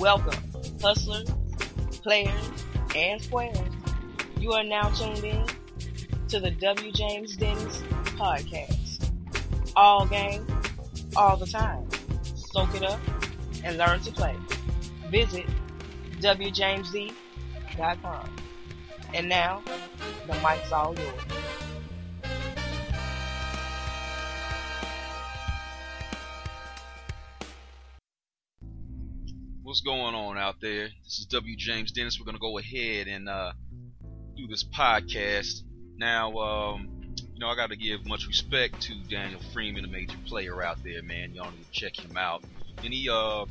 Welcome, hustlers, players, and squares. You are now tuned in to the W. James Dennis podcast. All game, all the time. Soak it up and learn to play. Visit WJamesD.com. And now, the mic's all yours. What's going on out there? This is W. James Dennis. We're going to go ahead and do this podcast. Now, I got to give much respect to Daniel Freeman, a major player out there, man. Y'all need to check him out. And he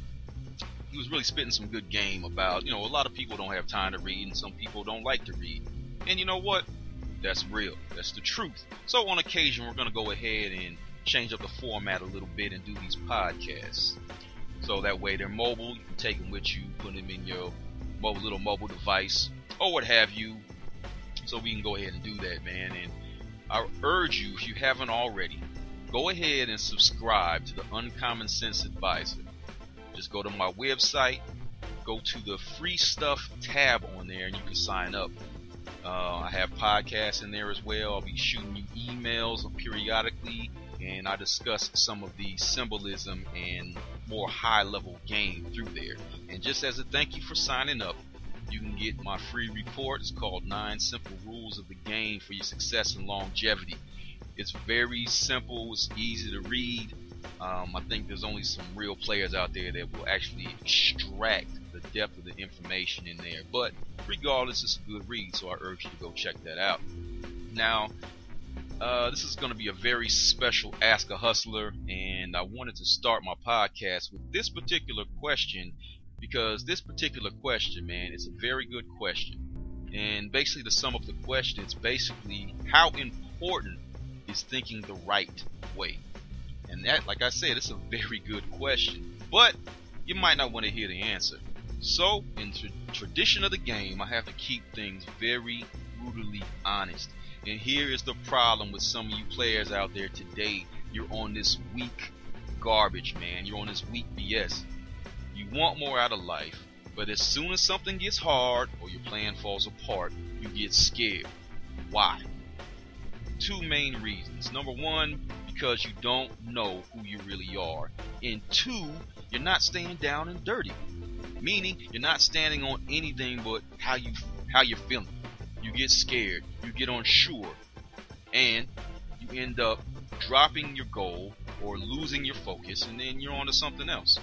was really spitting some good game about, a lot of people don't have time to read and some people don't like to read. And you know what? That's real. That's the truth. So on occasion, we're going to go ahead and change up the format a little bit and do these podcasts. So that way they're mobile, you can take them with you, put them in your little mobile device, or what have you. So we can go ahead and do that, man. And I urge you, if you haven't already, go ahead and subscribe to the Uncommon Sense Advisor. Just go to my website, go to the free stuff tab on there, and you can sign up. I have podcasts in there as well. I'll be shooting you emails periodically, and I discuss some of the symbolism and more high-level game through there. And just as a thank you for signing up, you can get my free report. It's called 9 Simple Rules of the Game for Your Success and Longevity. It's very simple. It's easy to read. I think there's only some real players out there that will actually extract the depth of the information in there. But regardless, it's a good read, so I urge you to go check that out. Now, this is going to be a very special Ask a Hustler, and I wanted to start my podcast with this particular question, because this particular question, man, is a very good question. And basically, to sum up the question, it's basically how important is thinking the right way? And that, like I said, it's a very good question, but you might not want to hear the answer. So, in tradition of the game, I have to keep things very brutally honest. And here is the problem with some of you players out there today. You're on this weak garbage, man. You're on this weak BS. You want more out of life, but as soon as something gets hard or your plan falls apart, you get scared. Why? 2 main reasons. Number 1, because you don't know who you really are. And 2, you're not staying down and dirty. Meaning, you're not standing on anything but how you're feeling. You get scared, you get unsure, and you end up dropping your goal or losing your focus, and then you're on to something else.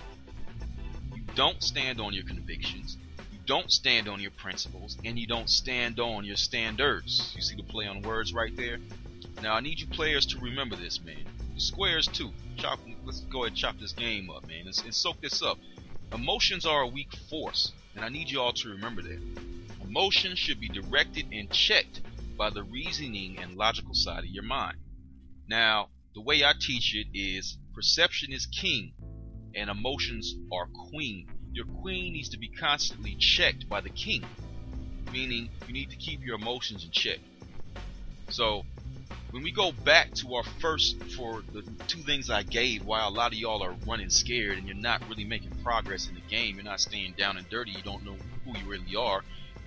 You don't stand on your convictions, you don't stand on your principles, and you don't stand on your standards. You see the play on words right there? Now I need you players to remember this, man. Squares too. Let's go ahead and chop this game up, man, and soak this up. Emotions are a weak force, and I need you all to remember that. Emotions should be directed and checked by the reasoning and logical side of your mind. Now, the way I teach it is perception is king and emotions are queen. Your queen needs to be constantly checked by the king, meaning you need to keep your emotions in check. So, when we go back to our for the 2 things I gave, why a lot of y'all are running scared and you're not really making progress in the game, you're not staying down and dirty, you don't know who you really are.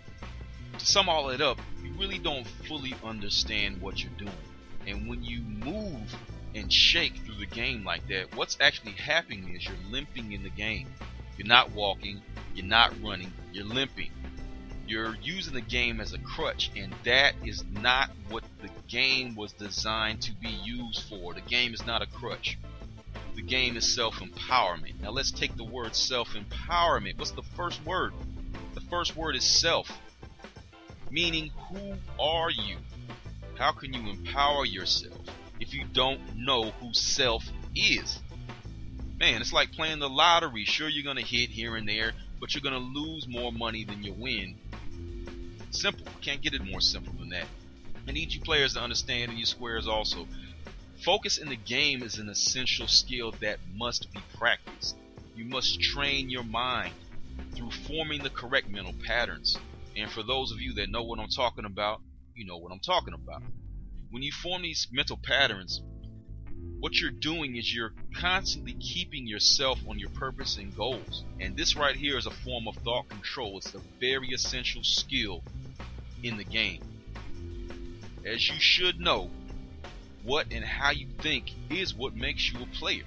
To sum all it up, you really don't fully understand what you're doing. And when you move and shake through the game like that, what's actually happening is you're limping in the game. You're not walking, you're not running, you're limping. You're using the game as a crutch, and that is not what the game was designed to be used for. The game is not a crutch. The game is self-empowerment. Now let's take the word self-empowerment. What's the first word? The first word is self. Meaning, who are you? How can you empower yourself if you don't know who self is? Man, it's like playing the lottery. Sure, you're going to hit here and there, but you're going to lose more money than you win. Simple. Can't get it more simple than that. I need you players to understand, and you squares also. Focus in the game is an essential skill that must be practiced. You must train your mind through forming the correct mental patterns. And for those of you that know what I'm talking about, you know what I'm talking about. When you form these mental patterns, what you're doing is you're constantly keeping yourself on your purpose and goals. And this right here is a form of thought control. It's a very essential skill in the game. As you should know, what and how you think is what makes you a player.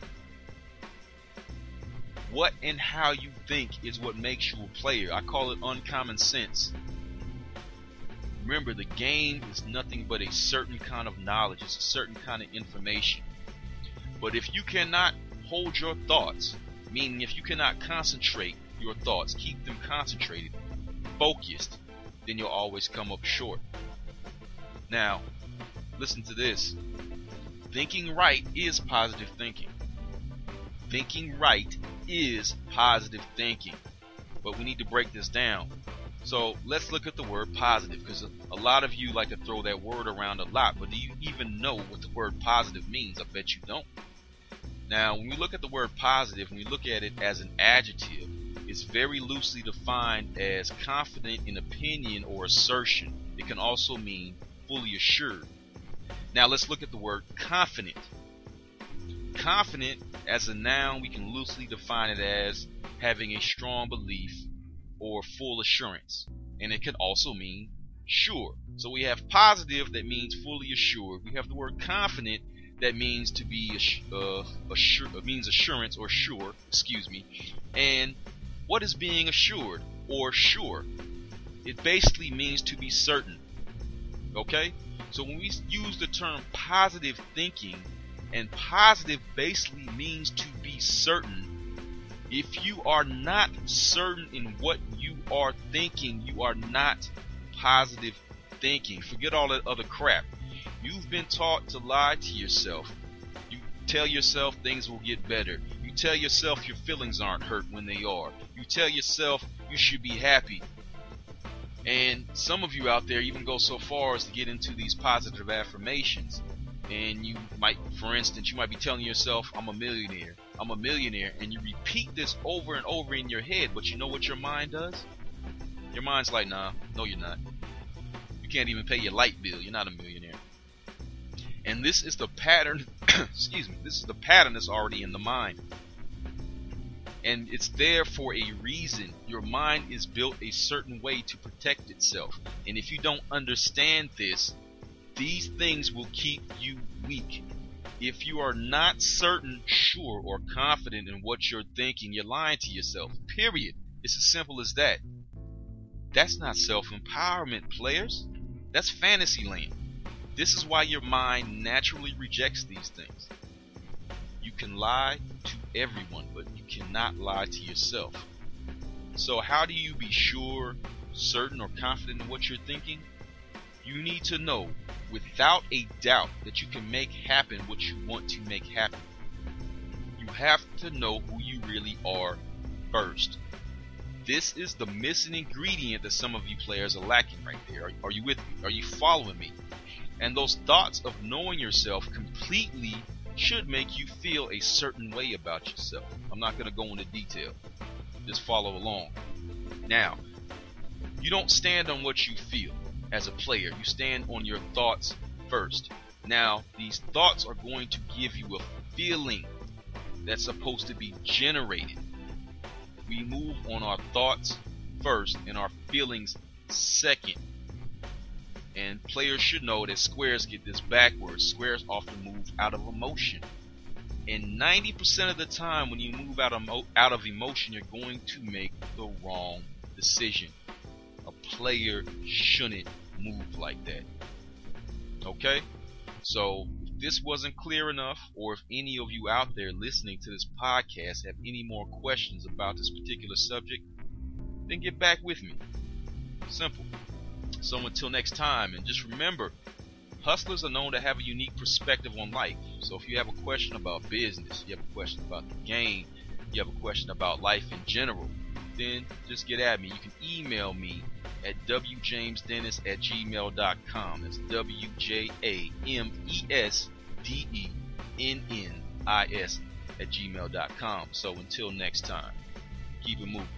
What and how you think is what makes you a player. I call it uncommon sense. Remember, the game is nothing but a certain kind of knowledge. It's a certain kind of information. But if you cannot hold your thoughts, meaning if you cannot concentrate your thoughts, keep them concentrated, focused, then you'll always come up short. Now, listen to this. Thinking right is positive thinking. Thinking right is positive thinking. But we need to break this down. So let's look at the word positive, because a lot of you like to throw that word around a lot, but do you even know what the word positive means? I bet you don't. Now, when we look at the word positive, when we look at it as an adjective, it's very loosely defined as confident in opinion or assertion. It can also mean fully assured. Now let's look at the word confident. Confident, as a noun, we can loosely define it as having a strong belief or full assurance. And it can also mean sure. So we have positive, that means fully assured. We have the word confident, that means to be means assurance or sure, And what is being assured or sure? It basically means to be certain. Okay? So when we use the term positive thinking, and positive basically means to be certain. If you are not certain in what you are thinking, you are not positive thinking. Forget all that other crap. You've been taught to lie to yourself. You tell yourself things will get better. You tell yourself your feelings aren't hurt when they are. You tell yourself you should be happy. And some of you out there even go so far as to get into these positive affirmations. And you might, for instance, you might be telling yourself, I'm a millionaire, and you repeat this over and over in your head, but you know what your mind does? Your mind's like, nah, no you're not. You can't even pay your light bill, you're not a millionaire. And this is the pattern, this is the pattern that's already in the mind. And it's there for a reason. Your mind is built a certain way to protect itself. And if you don't understand this, these things will keep you weak. If you are not certain, sure, or confident in what you're thinking, you're lying to yourself. Period. It's as simple as that. That's not self-empowerment, players. That's fantasy land. This is why your mind naturally rejects these things. You can lie to everyone, but you cannot lie to yourself. So how do you be sure, certain, or confident in what you're thinking? You need to know without a doubt that you can make happen what you want to make happen. You have to know who you really are first. This is the missing ingredient that some of you players are lacking right there. Are you with me? Are you following me? And those thoughts of knowing yourself completely should make you feel a certain way about yourself. I'm not going to go into detail. Just follow along. Now, you don't stand on what you feel as a player. You stand on your thoughts first. Now, these thoughts are going to give you a feeling that's supposed to be generated. We move on our thoughts first and our feelings second. And players should know that squares get this backwards. Squares often move out of emotion. And 90% of the time when you move out of emotion, you're going to make the wrong decision. A player shouldn't move like that. Okay? So, if this wasn't clear enough, or if any of you out there listening to this podcast have any more questions about this particular subject, then get back with me. Simple. So until next time, and just remember, hustlers are known to have a unique perspective on life. So if you have a question about business, you have a question about the game, you have a question about life in general, then just get at me. You can email me at wjamesdennis@gmail.com. That's WJAMESDENNIS@gmail.com. So until next time, keep it moving.